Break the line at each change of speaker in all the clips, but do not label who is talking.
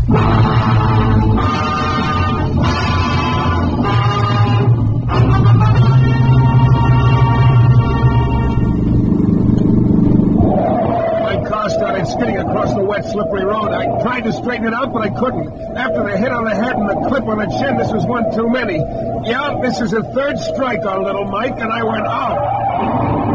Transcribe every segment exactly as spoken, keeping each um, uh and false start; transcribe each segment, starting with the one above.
Skidding across the wet, slippery road. I tried to straighten it out, but I couldn't. After the hit on the head and the clip on the chin, this was one too many. Yeah, this is a third strike on little Mike, and I went out.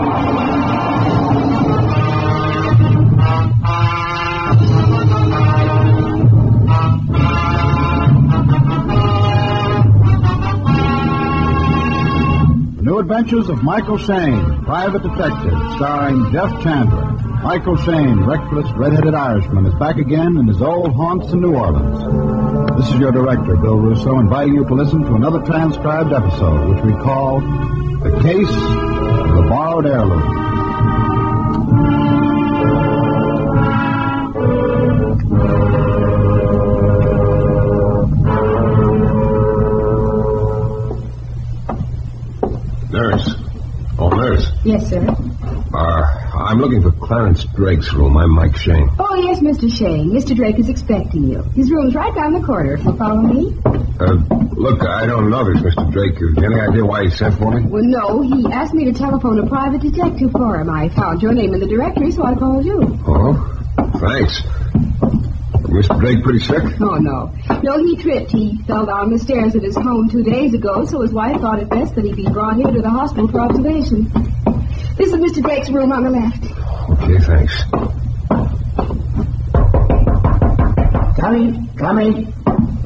New Adventures of Michael Shayne, Private Detective, starring Jeff Chandler. Michael Shayne, reckless, red-headed Irishman, is back again in his old haunts in New Orleans. This is your director, Bill Russo, inviting you to listen to another transcribed episode, which we call The Case of the Borrowed Heirloom.
Nurse. Oh, nurse.
Yes, sir.
Uh, I'm looking for Clarence Drake's room. I'm Mike Shayne.
Oh, yes, Mister Shayne. Mister Drake is expecting you. His room's right down the corridor, if you'll follow me.
Uh, look, I don't know this Mister Drake. Have you any idea why he sent for me?
Well, no. He asked me to telephone a private detective for him. I found your name in the directory, so I called you.
Oh, thanks. Mister Drake pretty sick?
Oh, no. No, he tripped. He fell down the stairs at his home two days ago, so his wife thought it best that he be brought here to the hospital for observation. This is Mister Drake's room on the left.
Okay, thanks.
Come in, come in.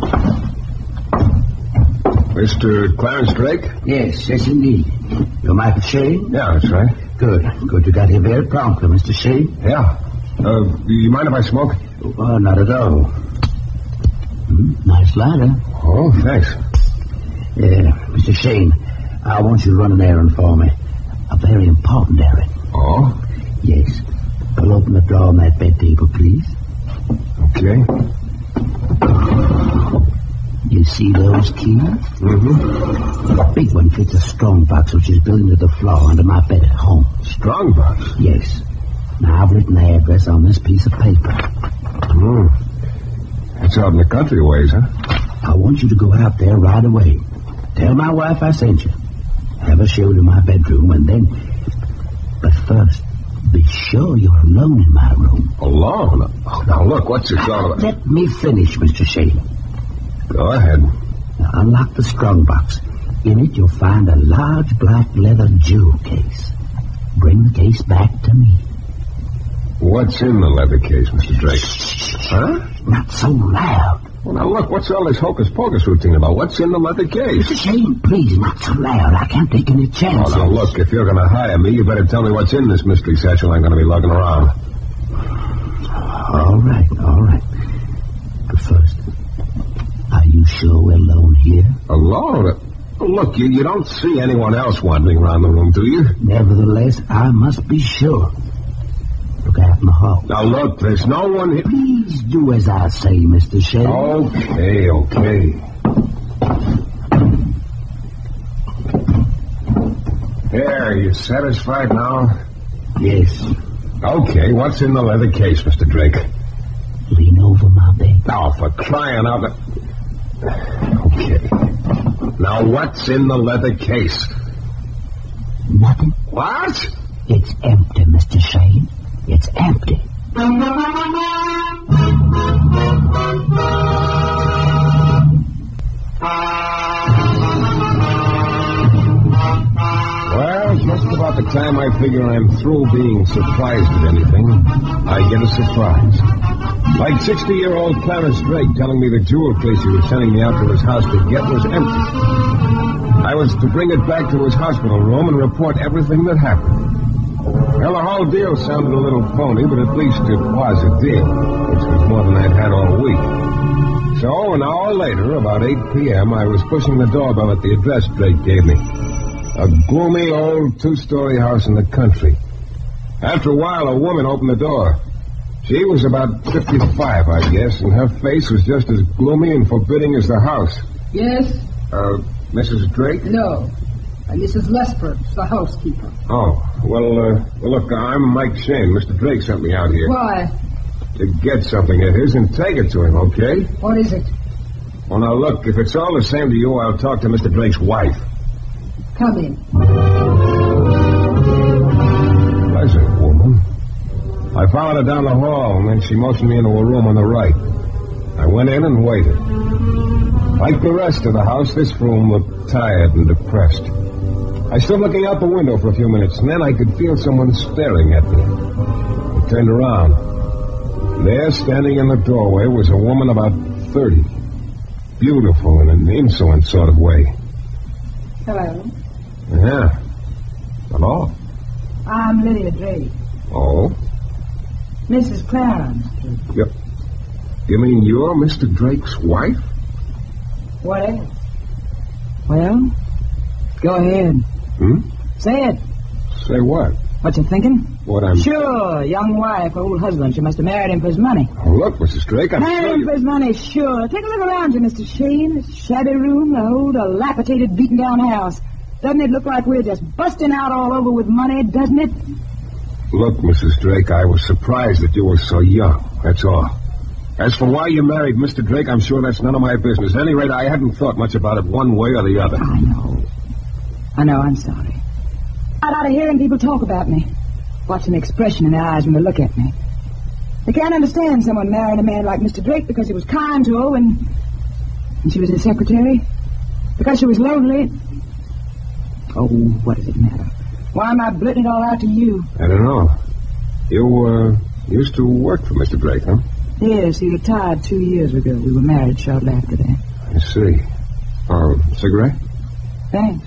Mister Clarence Drake?
Yes, yes, indeed. You're Michael Shayne?
Yeah, that's right.
Good, good. You got here very promptly, Mister Shayne.
Yeah. Uh, do you mind if I smoke?
Oh, not at all. Mm, nice lighter.
Oh, thanks.
Yeah, Mister Shayne, I want you to run an errand for me. A very important errand.
Oh?
Yes. Pull open the drawer on that bed table, please.
Okay.
You see those keys?
Mm-hmm.
The big one fits a strong box which is built into the floor under my bed at home.
Strong box?
Yes. Now, I've written the address on this piece of paper.
Hmm. That's out in the country ways, huh?
I want you to go out there right away. Tell my wife I sent you. Have her show to my bedroom, and then... But first, be sure you're alone in my room.
Alone? Oh, now, look, what's this all about?
Let me finish, Mister Shayne.
Go ahead.
Now, unlock the strong box. In it, you'll find a large black leather jewel case. Bring the case back to me.
What's in the leather case, Mister Drake? Huh?
Not so loud.
Well, now, look, what's all this hocus-pocus routine about? What's in the leather case?
Mister Shayne, please, not so loud. I can't take any chances.
Oh, now, look, if you're going to hire me, you better tell me what's in this mystery satchel I'm going to be lugging around.
All right, all right. But first, are you sure we're alone here?
Alone? Look, you, you don't see anyone else wandering around the room, do you?
Nevertheless, I must be sure. Look out in the hall.
Now, look, there's no one here.
Please do as I say, Mister Shayne.
Okay, okay. There, you satisfied now?
Yes.
Okay, what's in the leather case, Mister Drake?
Lean over my bed.
Now, for crying out... Okay. Now, what's in the leather case?
Nothing.
What?
It's empty, Mister Shayne. It's empty.
Well, just about the time I figure I'm through being surprised at anything, I get a surprise. Like sixty-year-old Clarence Drake telling me the jewel case he was sending me out to his house to get was empty. I was to bring it back to his hospital room and report everything that happened. Well, the whole deal sounded a little phony, but at least it was a deal, which was more than I'd had all week. So, an hour later, about eight p.m., I was pushing the doorbell at the address Drake gave me. A gloomy old two-story house in the country. After a while, a woman opened the door. She was about fifty-five, I guess, and her face was just as gloomy and forbidding as the house.
Yes?
Uh, Missus Drake?
No. Uh, Missus Lesper, the housekeeper.
Oh, well, uh, well, look, I'm Mike Shayne. Mister Drake sent me out here.
Why?
to get something of his and take it to him, okay?
What is it?
Well, now, look, if it's all the same to you, I'll talk to Mister Drake's wife.
Come in.
Pleasant woman. I followed her down the hall, and then she motioned me into a room on the right. I went in and waited. Like the rest of the house, this room looked tired and depressed. I stood looking out the window for a few minutes, and then I could feel someone staring at me. I turned around. There, standing in the doorway, was a woman about thirty. Beautiful in an insolent sort of way.
Hello.
Yeah. Hello?
I'm Lydia Drake.
Oh?
Missus Clarence.
You, you mean you're Mister Drake's wife?
What else? Well, go ahead.
Hmm?
Say it.
Say what?
What you thinking?
What I'm...
Sure, young wife, old husband. She must have married him for his money.
Oh, look, Missus Drake, I'm
Married
sure
him
you...
for his money, sure. Take a look around you, Mister Shane. This shabby room, the old, dilapidated, beaten-down house. Doesn't it look like we're just busting out all over with money, doesn't it?
Look, Missus Drake, I was surprised that you were so young. That's all. As for why you married Mister Drake, I'm sure that's none of my business. At any rate, I hadn't thought much about it one way or the other.
I know. I know, I'm sorry. I'm out of hearing people talk about me. Watching the expression in their eyes when they look at me. They can't understand someone marrying a man like Mister Drake because he was kind to her when, when she was his secretary. Because she was lonely. Oh, what does it matter? Why am I blitting it all out to you?
I don't know. You, uh, used to work for Mister Drake, huh?
Yes, he retired two years ago. We were married shortly after that.
I see. Oh, cigarette?
Thanks.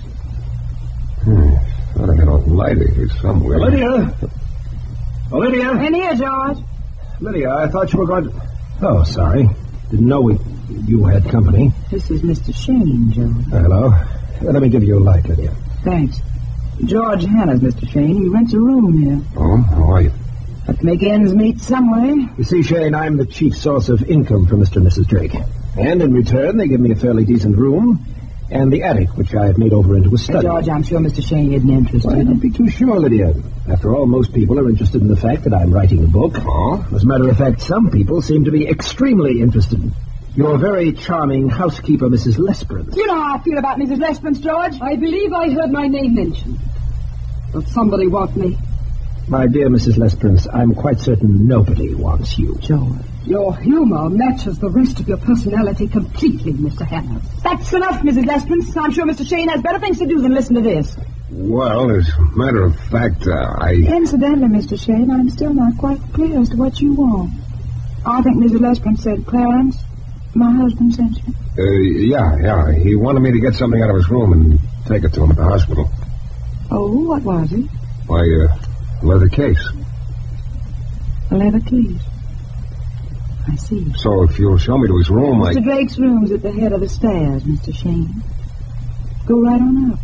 Hmm. Thought I had a lighter here somewhere.
Lydia! Oh, Lydia!
In here, George.
Lydia, I thought you were going to... Oh, sorry. Didn't know we... you had company.
This is Mister Shane, George.
Hello. Let me give you a light, Lydia.
Thanks. George Hanna's Mister Shane. He rents a room here.
Oh, how are you?
Have to make ends meet somewhere.
You see, Shane, I'm the chief source of income for Mister and Missus Drake. And in return, they give me a fairly decent room and the attic, which I have made over into a study.
George, I'm sure Mister Shane isn't interested.
Well, don't be too sure, Lydia. After all, most people are interested in the fact that I'm writing a book.
Oh?
As a matter of fact, some people seem to be extremely interested. Your very charming housekeeper, Missus Lesperance.
You know how I feel about Missus Lesperance, George. I believe I heard my name mentioned. Does somebody want me?
My dear Missus Lesperance, I'm quite certain nobody wants you.
George, your humor matches the rest of your personality completely, Mister Hanna. That's enough, Missus Lesperance. I'm sure Mister Shane has better things to do than listen to this.
Well, as a matter of fact, uh, I...
Incidentally, Mister Shane, I'm still not quite clear as to what you want. I think Missus Lesperance said, Clarence, my husband sent you.
Uh, yeah, yeah. He wanted me to get something out of his room and take it to him at the hospital.
Oh, what was it?
Why, uh, leather case.
A leather case. I see.
So if you'll show me to his room, I...
Mister Drake's room's at the head of the stairs, Mister Shane. Go right on up.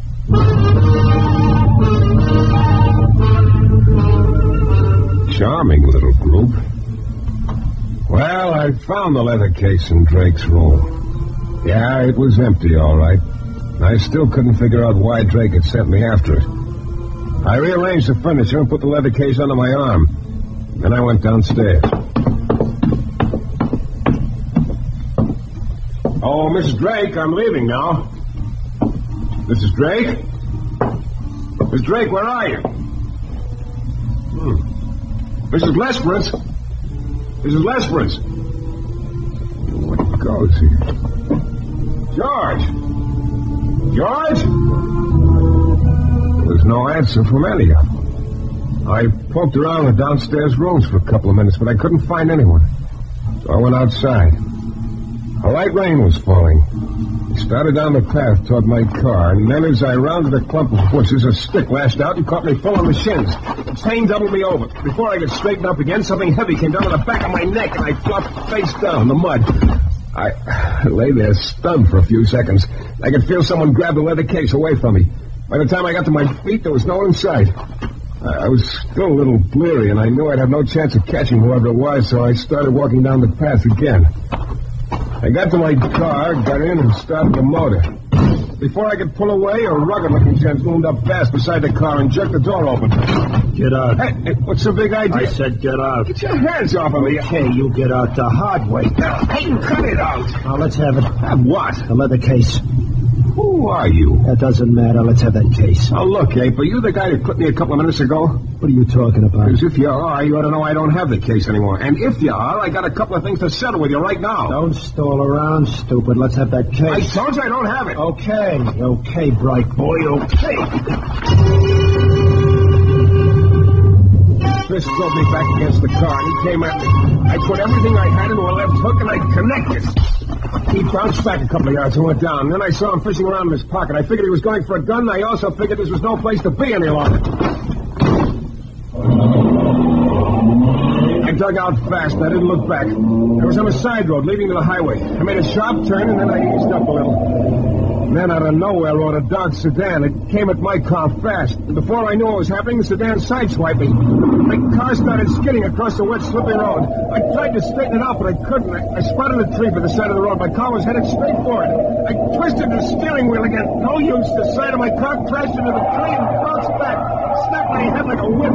Charming little group. Well, I found the leather case in Drake's room. Yeah, it was empty, all right. I still couldn't figure out why Drake had sent me after it. I rearranged the furniture and put the leather case under my arm. Then I went downstairs. Oh, Missus Drake, I'm leaving now. Missus Drake? Miss Drake, where are you? Hmm. Missus Lesperance? Missus Lesperance? What goes here? George! George? There was no answer from any of them. I poked around the downstairs rooms for a couple of minutes, but I couldn't find anyone. So I went outside. A light rain was falling. I started down the path toward my car, and then as I rounded a clump of bushes, a stick lashed out and caught me full on the shins. The pain doubled me over. Before I could straighten up again, something heavy came down on the back of my neck, and I flopped face down in the mud. I, I lay there stunned for a few seconds. I could feel someone grab the leather case away from me. By the time I got to my feet, there was no one in sight. I, I was still a little bleary, and I knew I'd have no chance of catching whoever it was, so I started walking down the path again. I got to my car, got in, and started the motor. Before I could pull away, a rugged-looking gent loomed up fast beside the car and jerked the door open.
Get out.
Hey, hey, what's the big idea?
I said get out.
Get your hands off of me.
Okay, you get out the hard way.
Hey, cut it out.
Now, let's have it.
Have what?
The leather case.
Who are you?
That doesn't matter. Let's have that case.
Oh, look, Ape, are you the guy that clipped me a couple of minutes ago?
What are you talking about?
Because if you are, you ought to know I don't have the case anymore. And if you are, I got a couple of things to settle with you right now.
Don't stall around, stupid. Let's have that case.
I told you I don't have it.
Okay, okay, bright boy, okay.
Chris drove me back against the car, and he came at me. I put everything I had into a left hook, and I connected. He bounced back a couple of yards and went down. And then I saw him fishing around in his pocket. I figured he was going for a gun, and I also figured this was no place to be any longer. I dug out fast, and I didn't look back. I was on a side road leading to the highway. I made a sharp turn, and then I eased up a little. And then out of nowhere rode a dark sedan. It came at my car fast. And before I knew what was happening, the sedan sideswiped me. My car started skidding across the wet, slippery road. I tried to straighten it out, but I couldn't. I, I spotted a tree by the side of the road. My car was headed straight for it. I twisted the steering wheel again. No use. The side of my car crashed into the tree and bounced back. Snapped my head like a whip.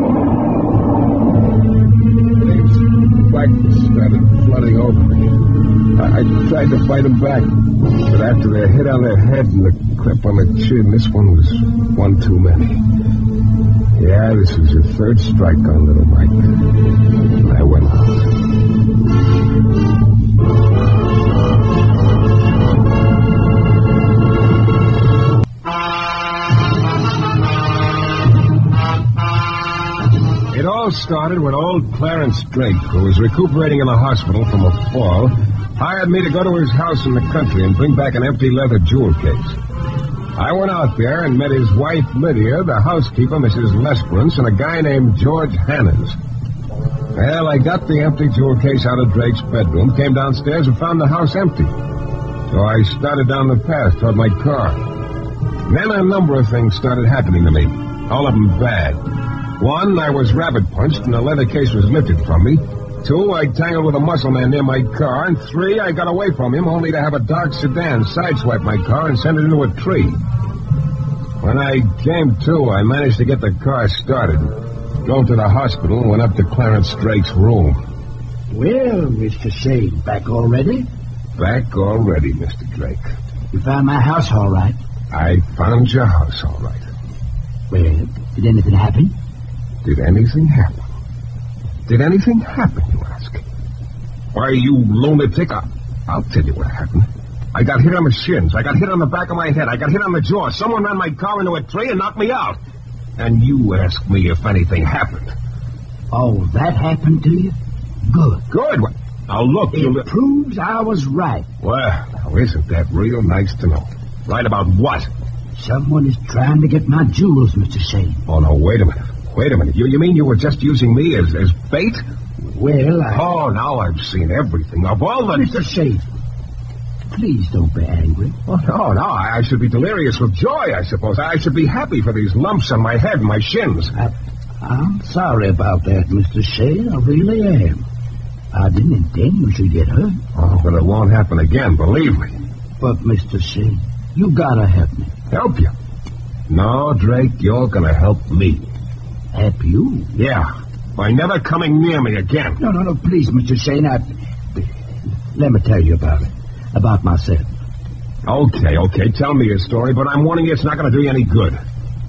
Blackness started flooding over me. I, I tried to fight them back, but after the hit on the head and the clip on the chin, this one was one too many. Yeah, this was your third strike on little Mike. And I went out. It all started when old Clarence Drake, who was recuperating in the hospital from a fall, hired me to go to his house in the country and bring back an empty leather jewel case. I went out there and met his wife, Lydia, the housekeeper, Missus Lesperance, and a guy named George Hannons. Well, I got the empty jewel case out of Drake's bedroom, came downstairs and found the house empty. So I started down the path toward my car. Then a number of things started happening to me, all of them bad. One, I was rabbit punched and the leather case was lifted from me. Two, I tangled with a muscle man near my car. And three, I got away from him only to have a dark sedan sideswipe my car and send it into a tree. When I came to, I managed to get the car started. Drove to the hospital and went up to Clarence Drake's room.
Well, Mister Shane, back already?
Back already, Mister Drake.
You found my house all right?
I found your house all right.
Well, did anything happen?
Did anything happen? Did anything happen, you ask? Why, you lunatic, I, I'll tell you what happened. I got hit on the shins. I got hit on the back of my head. I got hit on the jaw. Someone ran my car into a tree and knocked me out. And you ask me if anything happened.
Oh, that happened to you? Good.
Good? Now, look,
it
you...
It proves I was right.
Well, now, isn't that real nice to know? Right about what?
Someone is trying to get my jewels, Mister Shane.
Oh, no, wait a minute. Wait a minute. You, you mean you were just using me as, as bait?
Well, I...
Oh, now I've seen everything. Of all the...
Mister Shane, please don't be angry.
Oh, no, no. I, I should be delirious with joy, I suppose. I should be happy for these lumps on my head and my shins.
I, I'm sorry about that, Mister Shane. I really am. I didn't intend you should get hurt.
Oh, but it won't happen again, believe me.
But, Mister Shane, you gotta help me.
Help you? No, Drake, you're gonna help me.
Help you?
Yeah, by never coming near me again.
No, no, no, please, Mister Shane, I... Let me tell you about it. About myself.
Okay, okay, tell me your story, but I'm warning you it's not going to do you any good.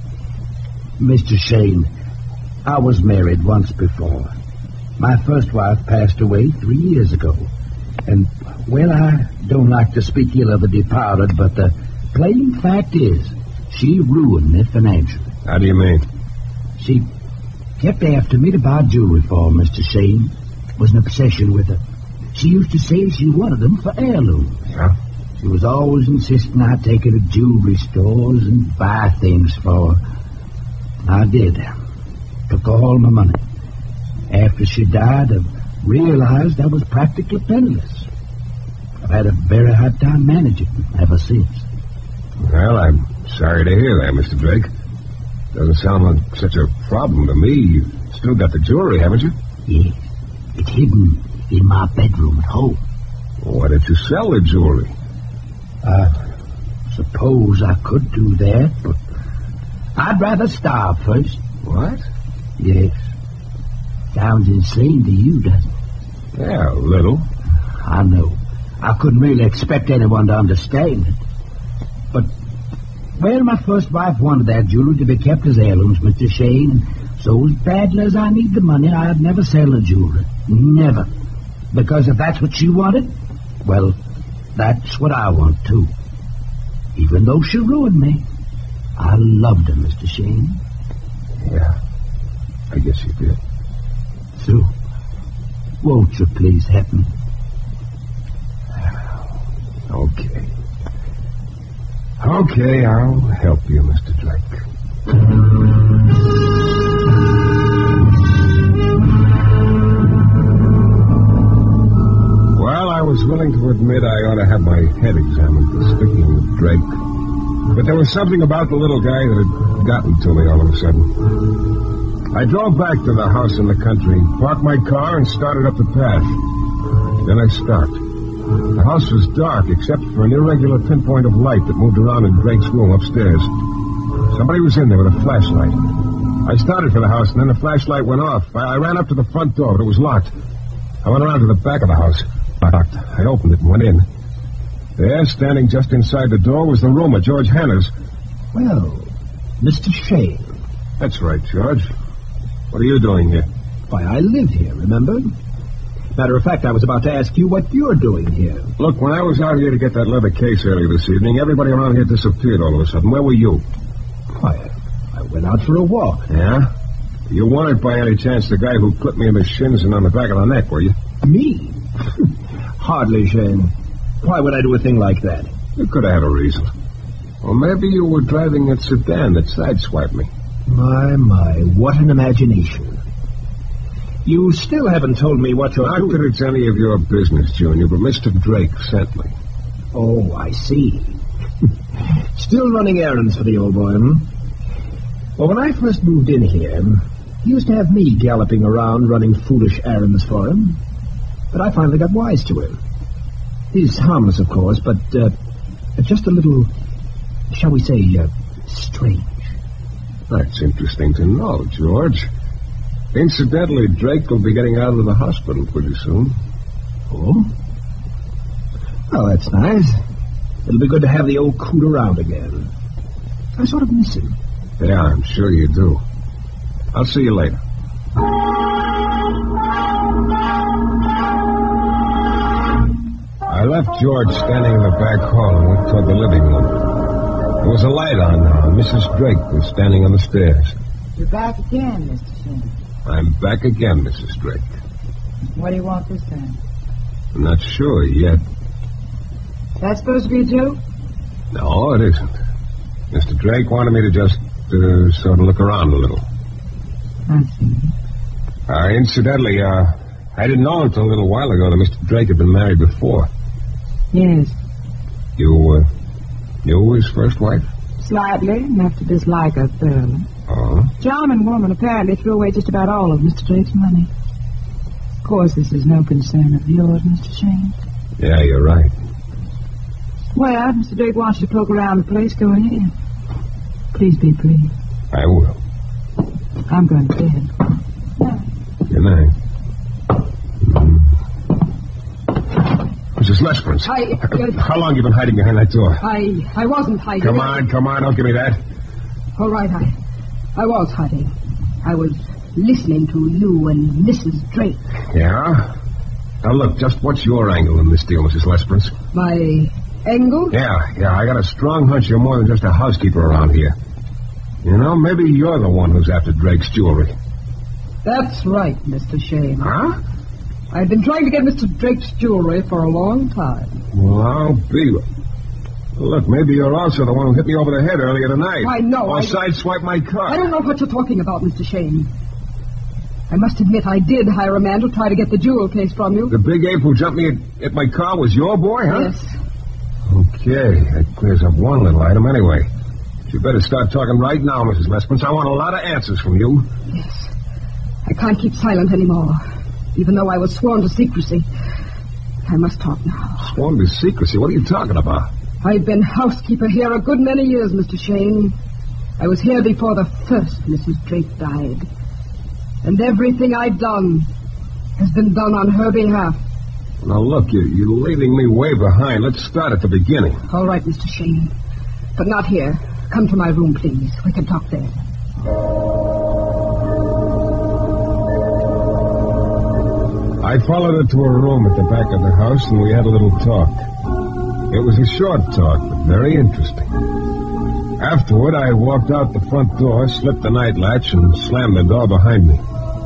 Mister Shane, I was married once before. My first wife passed away three years ago. And, well, I don't like to speak ill of the departed, but the plain fact is, she ruined me financially.
How do you mean?
She kept after me to buy jewelry for her, Mister Shane. It was an obsession with her. She used to say she wanted them for heirlooms.
Yeah?
She was always insisting I take her to jewelry stores and buy things for her. I did. Took all my money. After she died, I realized I was practically penniless. I've had a very hard time managing ever since.
Well, I'm sorry to hear that, Mister Drake. Doesn't sound like such a problem to me. You've still got the jewelry, haven't you?
Yes. It's hidden in my bedroom at home.
Well, why did you sell the jewelry?
I suppose I could do that, but I'd rather starve first.
What?
Yes. Sounds insane to you, doesn't it?
Yeah, a little.
I know. I couldn't really expect anyone to understand it. But, well, my first wife wanted that jewelry to be kept as heirlooms, Mister Shane, and so as badly as I need the money, I'd never sell the jewelry. Never. Because if that's what she wanted, well, that's what I want, too. Even though she ruined me, I loved her, Mister Shane.
Yeah, I guess you did.
So, won't you please help me?
Okay. Okay, I'll help you, Mister Drake. Well, I was willing to admit I ought to have my head examined for sticking with Drake. But there was something about the little guy that had gotten to me all of a sudden. I drove back to the house in the country, parked my car, and started up the path. Then I stopped. The house was dark except for an irregular pinpoint of light that moved around in Drake's room upstairs. Somebody was in there with a flashlight. I started for the house, and then the flashlight went off. I, I ran up to the front door, but it was locked. I went around to the back of the house. Locked. I opened it and went in. There, standing just inside the door, was the room of George Hanna's.
Well, Mister Shane.
That's right, George. What are you doing here?
Why, I live here, remember? Matter of fact, I was about to ask you what you're doing here.
Look, when I was out here to get that leather case earlier this evening, everybody around here disappeared all of a sudden. Where were you?
Why, I went out for a walk.
Yeah? You weren't by any chance the guy who clipped me in the shins and on the back of the neck, were you?
Me? Hardly, Shane. Why would I do a thing like that?
You could have had a reason. Or maybe you were driving that sedan that sideswiped me.
My, my, what an imagination. You still haven't told me what you're
Not
doing.
that it's any of your business, Junior, but Mister Drake sent me.
Oh, I see. Still running errands for the old boy, hmm? Well, when I first moved in here, he used to have me galloping around running foolish errands for him. But I finally got wise to him. He's harmless, of course, but uh, just a little, shall we say, uh, strange.
That's interesting to know, George. Incidentally, Drake will be getting out of the hospital pretty soon.
Oh? Well, that's nice. It'll be good to have the old coot around again. I sort of miss him.
Yeah, I'm sure you do. I'll see you later. I left George standing in the back hall and went toward the living room. There was a light on now, and Missus Drake was standing on the stairs.
You're back again, Mister Shane.
I'm back again, Missus Drake.
What do you want this time?
I'm not sure yet.
That's supposed to be a joke?
No, it isn't. Mister Drake wanted me to just uh, sort of look around a little.
I see.
Uh, incidentally, uh, I didn't know until a little while ago that Mister Drake had been married before.
Yes.
You, uh, you were his first wife?
Slightly, enough to dislike her thoroughly.
Oh?
Charming woman apparently threw away just about all of Mister Drake's money. Of course, this is no concern of yours, Mister Shane.
Yeah, you're right.
Well, Mister Drake wants you to poke around the place. Go ahead. Please be brief.
I will.
I'm going to bed.
Good night. Mm. Missus Lesperance.
I... Uh,
How long have you been hiding behind that door?
I... I wasn't hiding.
Come on, come on, don't give me that.
All right, I... I was hiding. I was listening to you and Missus Drake.
Yeah? Now, look, just what's your angle in this deal, Missus Lesperance?
My angle?
Yeah, yeah, I got a strong hunch you're more than just a housekeeper around here. You know, maybe you're the one who's after Drake's jewelry.
That's right, Mister Shane.
Huh?
I've been trying to get Mister Drake's jewelry for a long time.
Well, I'll be... Look, maybe you're also the one who hit me over the head earlier tonight.
Why, no,
Or
I...
sideswiped my car.
I don't know what you're talking about, Mister Shane. I must admit I did hire a man to try to get the jewel case from you.
The big ape who jumped me at, at my car was your boy, huh?
Yes.
Okay, that clears up one little item anyway. You better start talking right now, Missus Lesperance. I want a lot of answers from you.
Yes. I can't keep silent anymore. Even though I was sworn to secrecy. I must talk now.
Sworn to secrecy? What are you talking about?
I've been housekeeper here a good many years, Mister Shane. I was here before the first Missus Drake died. And everything I've done has been done on her behalf.
Now, look, you, you're leaving me way behind. Let's start at the beginning.
All right, Mister Shane. But not here. Come to my room, please. We can talk there.
I followed her to her room at the back of the house, and we had a little talk. It was a short talk, but very interesting. Afterward, I walked out the front door, slipped the night latch, and slammed the door behind me.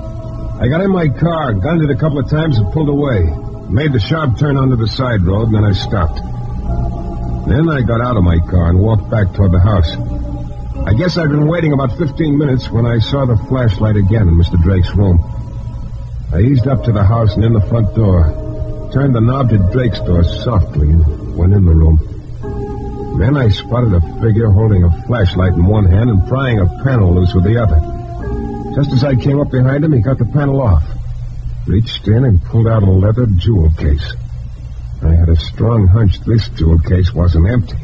I got in my car, gunned it a couple of times, and pulled away. Made the sharp turn onto the side road, and then I stopped. Then I got out of my car and walked back toward the house. I guess I'd been waiting about fifteen minutes when I saw the flashlight again in Mister Drake's room. I eased up to the house and in the front door, turned the knob to Drake's door softly, and went in the room. Then I spotted a figure holding a flashlight in one hand and prying a panel loose with the other. Just as I came up behind him, he got the panel off, reached in and pulled out a leather jewel case. I had a strong hunch this jewel case wasn't empty.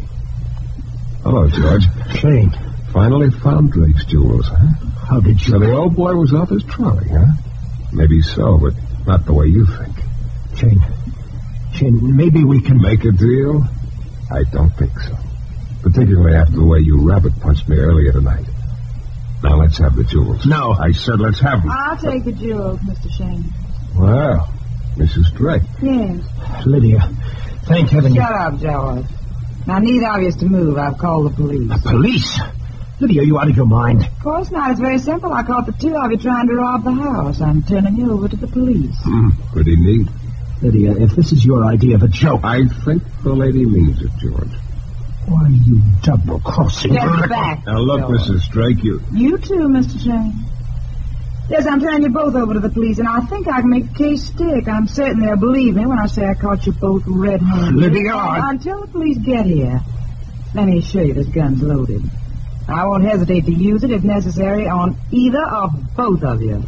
Hello, George.
Shane.
Finally found Drake's jewels, huh?
How did you...
So the old boy was off his trolley, huh? Maybe so, but not the way you think.
Shane. Shane, maybe we can...
Make a deal? I don't think so. Particularly after the way you rabbit-punched me earlier tonight. Now let's have the jewels.
No.
I said let's have them.
I'll take the jewels, Mister Shane.
Well, Missus Drake.
Yes.
Lydia, thank heaven you...
Shut up, George. Now, neither of you is to move. I've called the police.
The police? Lydia, are you out of your mind?
Of course not. It's very simple. I caught the two of you trying to rob the house. I'm turning you over to the police.
Hmm, pretty neat.
Lydia, if this is your idea of a joke...
I think the lady means it, George.
Why are you double-crossing?
Get back,
Now, look,
George.
Missus Drake, you...
You too, Mister Shane. Yes, I'm turning you both over to the police, and I think I can make the case stick. I'm certain they'll believe me when I say I caught you both red-handed.
Lydia, I...
Until the police get here, let me assure you this gun's loaded. I won't hesitate to use it, if necessary, on either or both of you.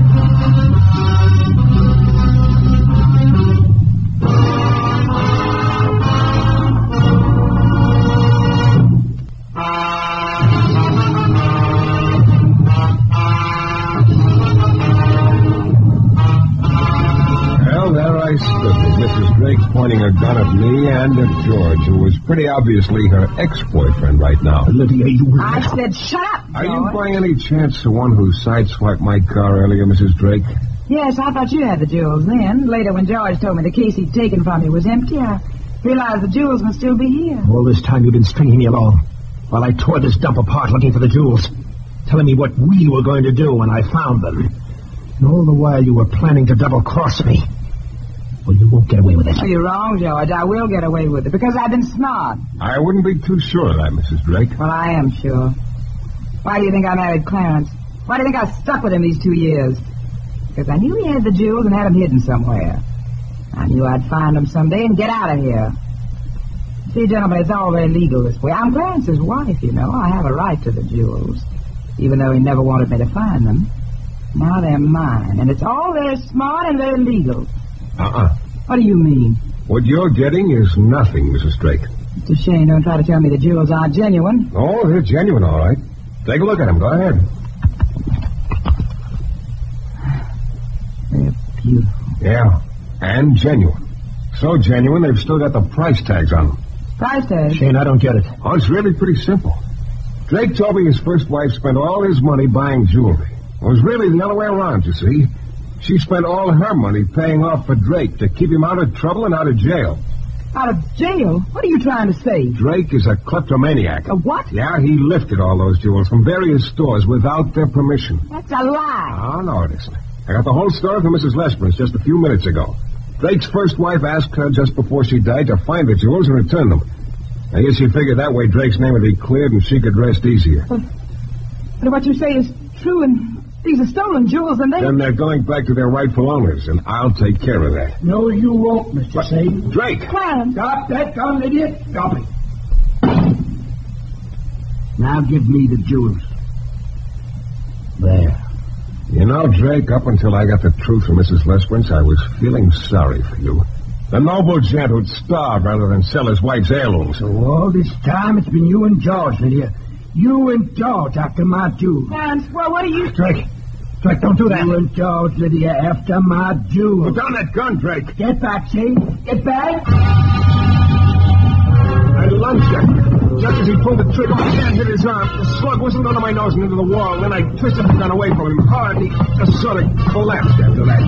Well, there I stood with Missus Drake pointing her gun at me and at George, who was pretty obviously her ex-boyfriend right now.
Lydia, you...
I said shut up,
Are you
George.
by any chance the one who sideswiped my car earlier, Missus Drake?
Yes, I thought you had the jewels then. Later, when George told me the case he'd taken from you was empty, I realized the jewels must still be here.
All this time you've been stringing me along, while I tore this dump apart looking for the jewels, telling me what we were going to do when I found them. And all the while you were planning to double-cross me. Well, you won't get away with it.
Oh, you're wrong, George. I will get away with it, because I've been smart.
I wouldn't be too sure of that, Missus Drake.
Well, I am sure. Why do you think I married Clarence? Why do you think I stuck with him these two years? Because I knew he had the jewels and had them hidden somewhere. I knew I'd find them someday and get out of here. See, gentlemen, it's all very legal this way. I'm Clarence's wife, you know. I have a right to the jewels, even though he never wanted me to find them. Now they're mine, and it's all very smart and very legal.
Uh-uh.
What do you mean?
What you're getting is nothing, Missus Drake.
Mister Shane, don't try to tell me the jewels aren't genuine.
Oh, they're genuine, all right. Take a look at them. Go ahead.
They're beautiful.
Yeah, and genuine. So genuine, they've still got the price tags on them.
Price tag?
Shane, I don't get it.
Oh, it's really pretty simple. Drake told me his first wife spent all his money buying jewelry. It was really the other way around, you see. She spent all her money paying off for Drake to keep him out of trouble and out of jail.
Out of jail? What are you trying to say?
Drake is a kleptomaniac.
A what?
Yeah, he lifted all those jewels from various stores without their permission.
That's a lie.
Oh, no, it isn't. I got the whole story from Missus Lesperance just a few minutes ago. Drake's first wife asked her just before she died to find the jewels and return them. I guess she figured that way Drake's name would be cleared and she could rest easier.
But, but what you say is true, and these are stolen jewels, and they...
Then they're going back to their rightful owners, and I'll take care of that.
No, you won't, Mister Shane.
Drake!
Clarence!
Stop that gun, idiot. Stop it. Now give me the jewels. There.
You know, Drake, up until I got the truth from Missus Lesperance, I was feeling sorry for you. The noble gent who'd starve rather than sell his wife's heirlooms.
So all this time it's been you and George, Lydia. You and George after my jewels.
Clarence, well, what are you...
Drake. Drake, don't do that.
You and George, Lydia, after my jewels.
Put down that gun, Drake.
Get back, Shane. Get back.
I lunged him. Just as he pulled the trigger, my hand hit his arm. The slug whistled under my nose and into the wall. Then I twisted the gun away from him hard, and he just sort of collapsed after that.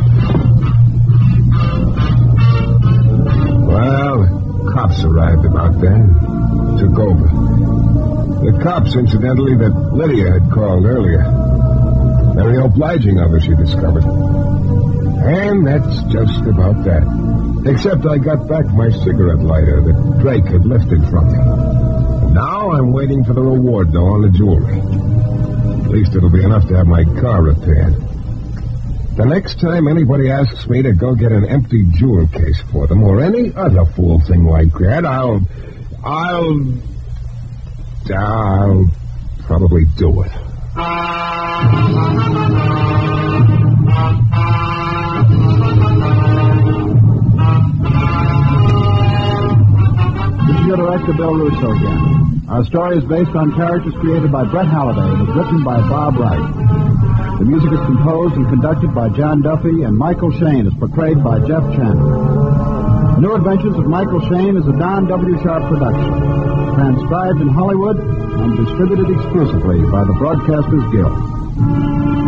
Well, the cops arrived about then. Took over. The cops, incidentally, that Lydia had called earlier. Very obliging of her, she discovered. And that's just about that. Except I got back my cigarette lighter that Drake had lifted from me. Now I'm waiting for the reward, though, on the jewelry. At least it'll be enough to have my car repaired. The next time anybody asks me to go get an empty jewel case for them, or any other fool thing like that, I'll... I'll... I'll probably do it.
This is your director, Bill Russo again. Our story is based on characters created by Brett Halliday and is written by Bob Wright. The music is composed and conducted by John Duffy, and Michael Shane is portrayed by Jeff Chandler. New Adventures of Michael Shane is a Don W. Sharp production, transcribed in Hollywood and distributed exclusively by the Broadcasters Guild.